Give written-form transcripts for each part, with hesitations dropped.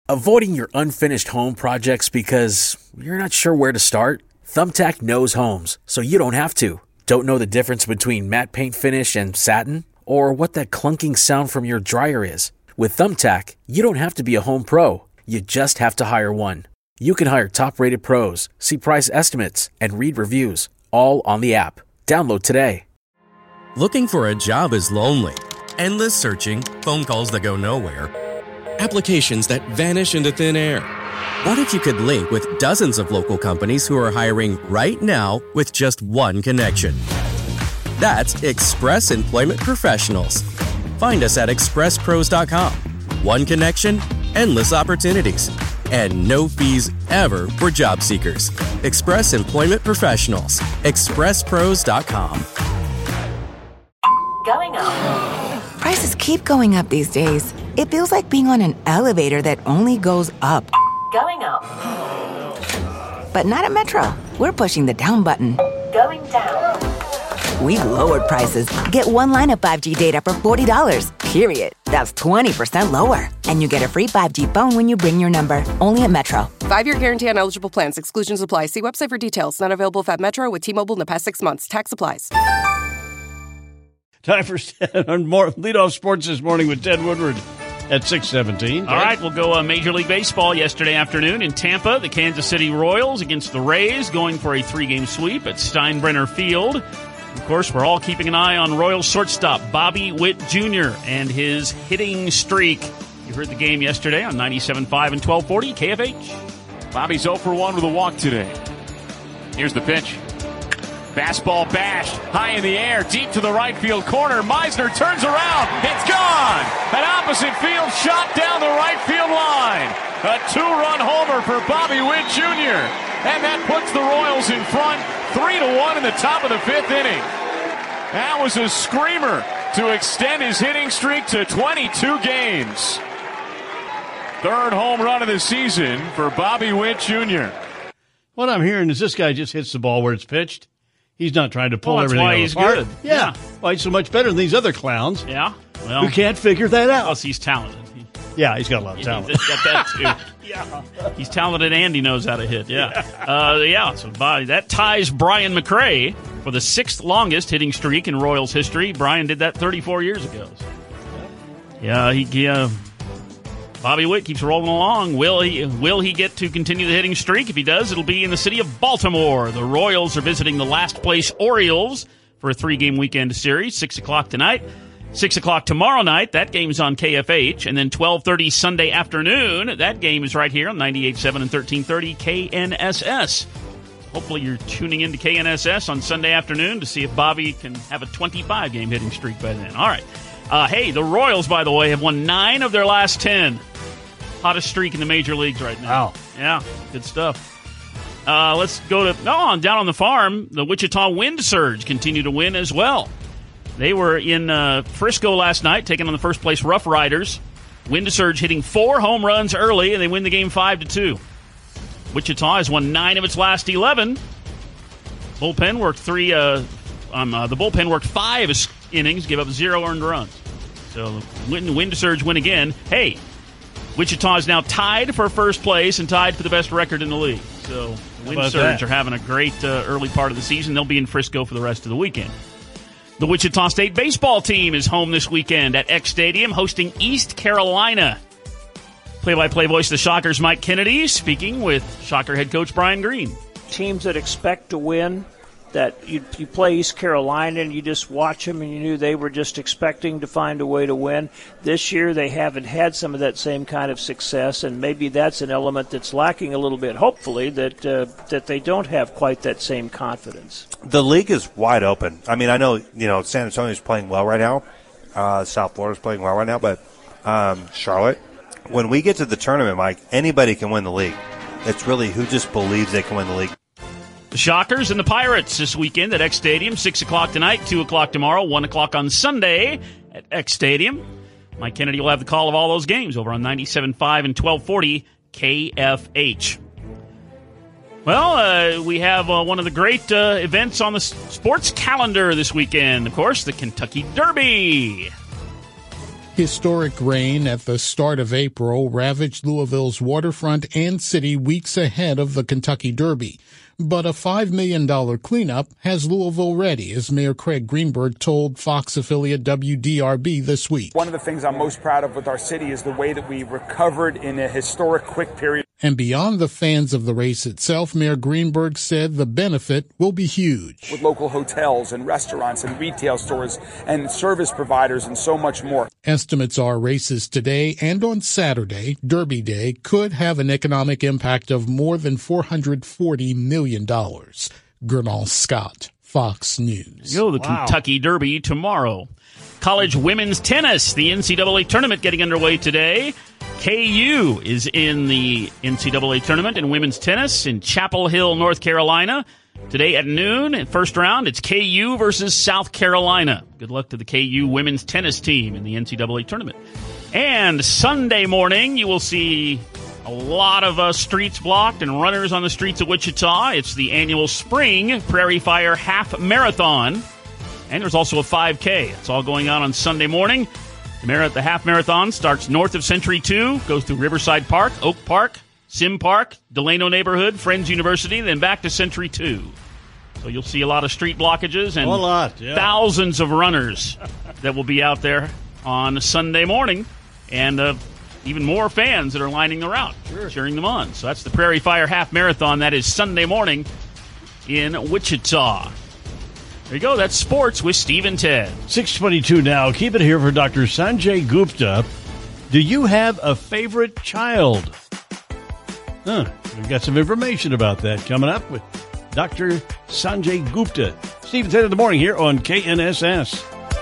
Avoiding your unfinished home projects because you're not sure where to start? Thumbtack knows homes, so you don't have to. Don't know the difference between matte paint finish and satin? Or what that clunking sound from your dryer is? With Thumbtack, you don't have to be a home pro. You just have to hire one. You can hire top-rated pros, see price estimates, and read reviews, all on the app. Download today. Looking for a job is lonely. Endless searching, phone calls that go nowhere, applications that vanish into thin air. What if you could link with dozens of local companies who are hiring right now with just one connection? That's Express Employment Professionals. Find us at expresspros.com. One connection, endless opportunities, and no fees ever for job seekers. Express Employment Professionals. expresspros.com. Going up. Prices keep going up these days. It feels like being on an elevator that only goes up. Going up. But not at Metro. We're pushing the down button. Going down. We've lowered prices. Get one line of 5G data for $40, period. That's 20% lower. And you get a free 5G phone when you bring your number. Only at Metro. 5-year guarantee on eligible plans. Exclusions apply. See website for details. Not available at Metro with T-Mobile in the past 6 months. Tax applies. Time for more leadoff sports this morning with Ted Woodward at 6:17. All right, we'll go Major League Baseball yesterday afternoon in Tampa. The Kansas City Royals against the Rays going for a 3-game sweep at Steinbrenner Field. Of course, we're all keeping an eye on Royals shortstop Bobby Witt Jr. and his hitting streak. You heard the game yesterday on 97.5 and 1240 KFH. Bobby's 0 for 1 with a walk today. Here's the pitch. Fastball bashed, high in the air, deep to the right field corner. Meisner turns around, it's gone! An opposite field shot down the right field line. A 2-run homer for Bobby Witt Jr. And that puts the Royals in front, 3-1 in the top of the 5th inning. That was a screamer to extend his hitting streak to 22 games. 3rd home run of the season for Bobby Witt Jr. What I'm hearing is this guy just hits the ball where it's pitched. He's not trying to pull everything why he's apart. good. Yeah. Why he's so much better than these other clowns. Yeah. Well, who can't figure that out. Plus, he's talented. Yeah, he's got a lot of talent. He's got that, too. Yeah. He's talented and he knows how to hit. Yeah. So that ties Brian McRae for the 6th longest hitting streak in Royals history. Brian did that 34 years ago. So. Bobby Witt keeps rolling along. Will he get to continue the hitting streak? If he does, it'll be in the city of Baltimore. The Royals are visiting the last place Orioles for a 3-game weekend series. 6 o'clock tonight. 6 o'clock tomorrow night. That game's on KFH. And then 12:30 Sunday afternoon. That game is right here on 98.7 and 1330 KNSS. Hopefully you're tuning into KNSS on Sunday afternoon to see if Bobby can have a 25-game hitting streak by then. All right. Hey, the Royals, by the way, have won 9 of their last 10. Hottest streak in the major leagues right now. Wow. Yeah, good stuff. Let's go to down on the farm. The Wichita Wind Surge continue to win as well. They were in Frisco last night, taking on the first place Rough Riders. Wind Surge hitting 4 home runs early, and they win the game 5-2. Wichita has won 9 of its last 11. Bullpen worked the bullpen worked 5 innings, give up 0 earned runs. So Wind Surge win again. Hey, Wichita is now tied for first place and tied for the best record in the league. So Wind Surge are having a great early part of the season. They'll be in Frisco for the rest of the weekend. The Wichita State baseball team is home this weekend at Eck Stadium hosting East Carolina. Play-by-play voice of the Shockers, Mike Kennedy, speaking with Shocker head coach Brian Green. Teams that expect to win, that you play East Carolina and you just watch them and you knew they were just expecting to find a way to win. This year they haven't had some of that same kind of success, and maybe that's an element that's lacking a little bit, hopefully, that they don't have quite that same confidence. The league is wide open. I mean, I know, San Antonio's playing well right now. South Florida's playing well right now, but Charlotte, when we get to the tournament, Mike, anybody can win the league. It's really who just believes they can win the league. The Shockers and the Pirates this weekend at Eck Stadium, 6 o'clock tonight, 2 o'clock tomorrow, 1 o'clock on Sunday at Eck Stadium. Mike Kennedy will have the call of all those games over on 97.5 and 1240 KFH. Well, we have one of the great events on the sports calendar this weekend, of course, the Kentucky Derby. Historic rain at the start of April ravaged Louisville's waterfront and city weeks ahead of the Kentucky Derby. But a $5 million cleanup has Louisville ready, as Mayor Craig Greenberg told Fox affiliate WDRB this week. One of the things I'm most proud of with our city is the way that we recovered in a historic quick period. And beyond the fans of the race itself, Mayor Greenberg said the benefit will be huge. With local hotels and restaurants and retail stores and service providers and so much more. Estimates are races today and on Saturday, Derby Day, could have an economic impact of more than $440 million. Gernal Scott, Fox News. The Kentucky Derby tomorrow. College women's tennis, the NCAA tournament getting underway today. KU is in the NCAA tournament in women's tennis in Chapel Hill, North Carolina. Today at noon, first round, it's KU versus South Carolina. Good luck to the KU women's tennis team in the NCAA tournament. And Sunday morning, you will see a lot of streets blocked and runners on the streets of Wichita. It's the annual Spring Prairie Fire Half Marathon. And there's also a 5K. It's all going on Sunday morning. The half marathon starts north of Century 2, goes through Riverside Park, Oak Park, Sim Park, Delano Neighborhood, Friends University, then back to Century 2. So you'll see a lot of street blockages and thousands of runners that will be out there on Sunday morning, and even more fans that are lining the route, cheering them on. So that's the Prairie Fire Half Marathon. That is Sunday morning in Wichita. There you go. That's sports with Steve and Ted. 6:22 now. Keep it here for Dr. Sanjay Gupta. Do you have a favorite child? We've got some information about that coming up with Dr. Sanjay Gupta. Steve and Ted in the morning here on KNSS.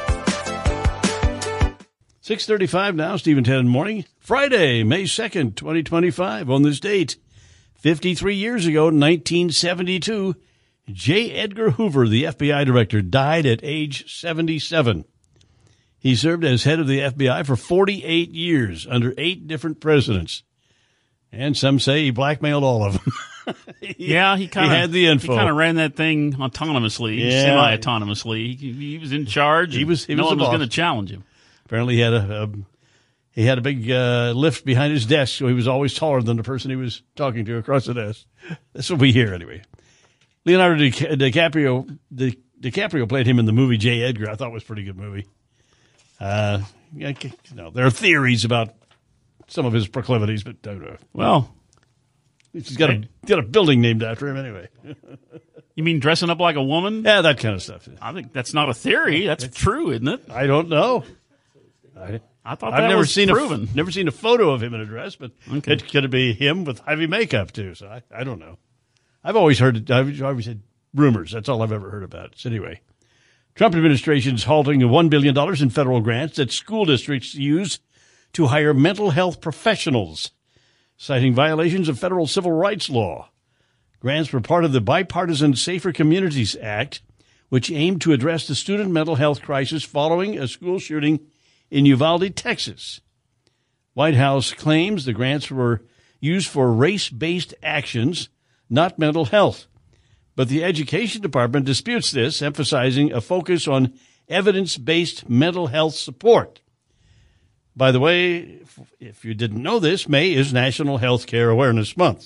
6:35 now. Steve and Ted in the morning. Friday, May 2nd, 2025. On this date, 53 years ago, 1972. J. Edgar Hoover, the FBI director, died at age 77. He served as head of the FBI for 48 years under 8 different presidents. And some say he blackmailed all of them. He had the info. He kind of ran that thing autonomously, semi-autonomously. He was in charge. No one was going to challenge him. Apparently he had a big lift behind his desk, so he was always taller than the person he was talking to across the desk. That's what we hear anyway. Leonardo DiCaprio played him in the movie J. Edgar. I thought it was a pretty good movie. There are theories about some of his proclivities, but he's got a building named after him anyway. You mean dressing up like a woman? Yeah, that kind of stuff. I think that's not a theory. That's true, isn't it? I don't know. I thought that was proven. Never seen a photo of him in a dress, but it could be him with heavy makeup too. So I don't know. I've always had rumors. That's all I've ever heard about it. So anyway, Trump administration's halting $1 billion in federal grants that school districts use to hire mental health professionals, citing violations of federal civil rights law. Grants were part of the bipartisan Safer Communities Act, which aimed to address the student mental health crisis following a school shooting in Uvalde, Texas. White House claims the grants were used for race-based actions, not mental health. But the Education Department disputes this, emphasizing a focus on evidence-based mental health support. By the way, if you didn't know this, May is National Healthcare Awareness Month.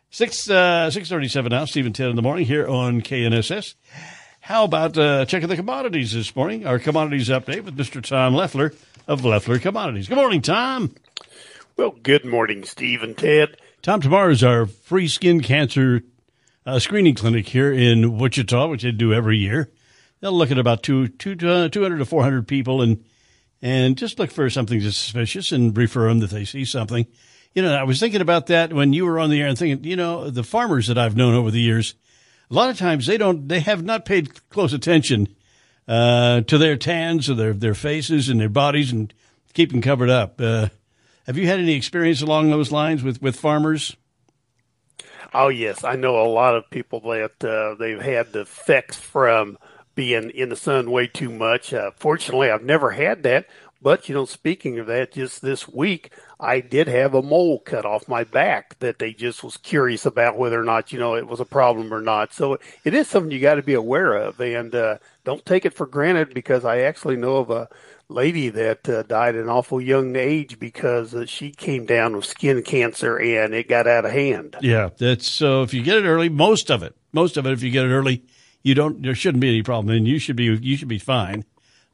6:37 now, Steve and Ted in the morning here on KNSS. How about checking the commodities this morning? Our commodities update with Mr. Tom Leffler of Leffler Commodities. Good morning, Tom. Well, good morning, Steve and Ted. Tom, tomorrow is our free skin cancer screening clinic here in Wichita, which they do every year. They'll look at about 200 to 400 people and just look for something suspicious and refer them that they see something. You know, I was thinking about that when you were on the air and thinking, you know, the farmers that I've known over the years, a lot of times they have not paid close attention to their tans or their faces and their bodies and keep them covered up. Have you had any experience along those lines with farmers? Oh, yes. I know a lot of people that they've had the effects from being in the sun way too much. Fortunately, I've never had that. But, you know, speaking of that, just this week, I did have a mole cut off my back that they just was curious about whether or not, you know, it was a problem or not. So it is something you got to be aware of. And don't take it for granted, because I actually know of a lady that died at an awful young age because she came down with skin cancer and it got out of hand. Yeah, that's so. If you get it early, most of it, if you get it early, there shouldn't be any problem, and you should be fine.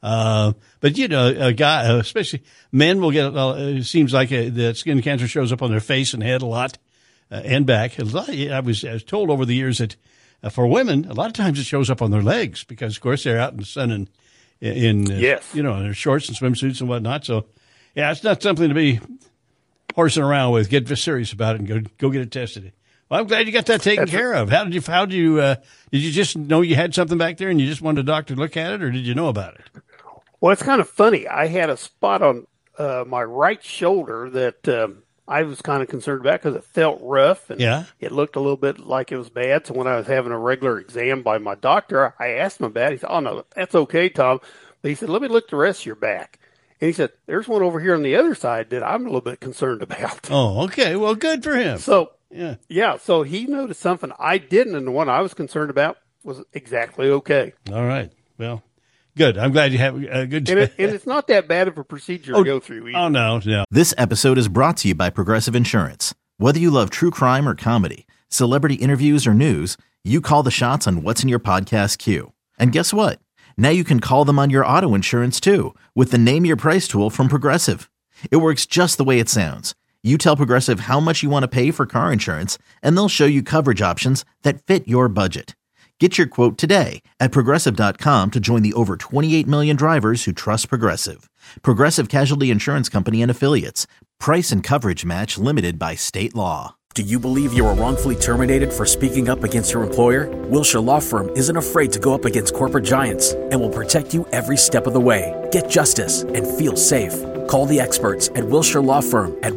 But a guy, especially men, will get. It seems like that skin cancer shows up on their face and head a lot, and back. I was told over the years that for women, a lot of times it shows up on their legs because, of course, they're out in the sun and in their shorts and swimsuits and whatnot. So, yeah, it's not something to be horsing around with. Get serious about it and go get it tested. Well, I'm glad you got that taken care of. How did you did you just know you had something back there and you just wanted a doctor to look at it, or did you know about it? Well, it's kind of funny. I had a spot on my right shoulder that I was kind of concerned about because it felt rough and it looked a little bit like it was bad. So when I was having a regular exam by my doctor, I asked him about it. He said, "Oh, no, that's okay, Tom." But he said, "Let me look the rest of your back." And he said, "There's one over here on the other side that I'm a little bit concerned about." Oh, okay. Well, good for him. So, yeah. So he noticed something I didn't, and the one I was concerned about was exactly okay. All right. Well, good. I'm glad you have a good time. And it's not that bad of a procedure to go through either. Oh, no. This episode is brought to you by Progressive Insurance. Whether you love true crime or comedy, celebrity interviews or news, you call the shots on what's in your podcast queue. And guess what? Now you can call them on your auto insurance, too, with the Name Your Price tool from Progressive. It works just the way it sounds. You tell Progressive how much you want to pay for car insurance, and they'll show you coverage options that fit your budget. Get your quote today at Progressive.com to join the over 28 million drivers who trust Progressive. Progressive Casualty Insurance Company and Affiliates. Price and coverage match limited by state law. Do you believe you were wrongfully terminated for speaking up against your employer? Wilshire Law Firm isn't afraid to go up against corporate giants and will protect you every step of the way. Get justice and feel safe. Call the experts at Wilshire Law Firm at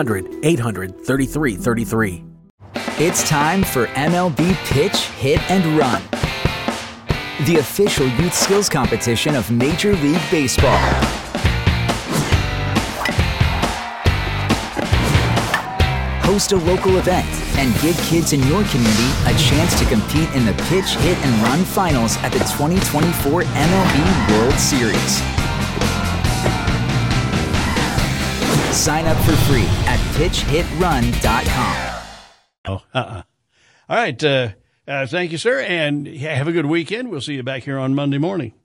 1-800-800-3333. It's time for MLB Pitch, Hit, and Run, the official youth skills competition of Major League Baseball. Host a local event and give kids in your community a chance to compete in the Pitch, Hit, and Run finals at the 2024 MLB World Series. Sign up for free at pitchhitrun.com. All right. Thank you, sir. And have a good weekend. We'll see you back here on Monday morning.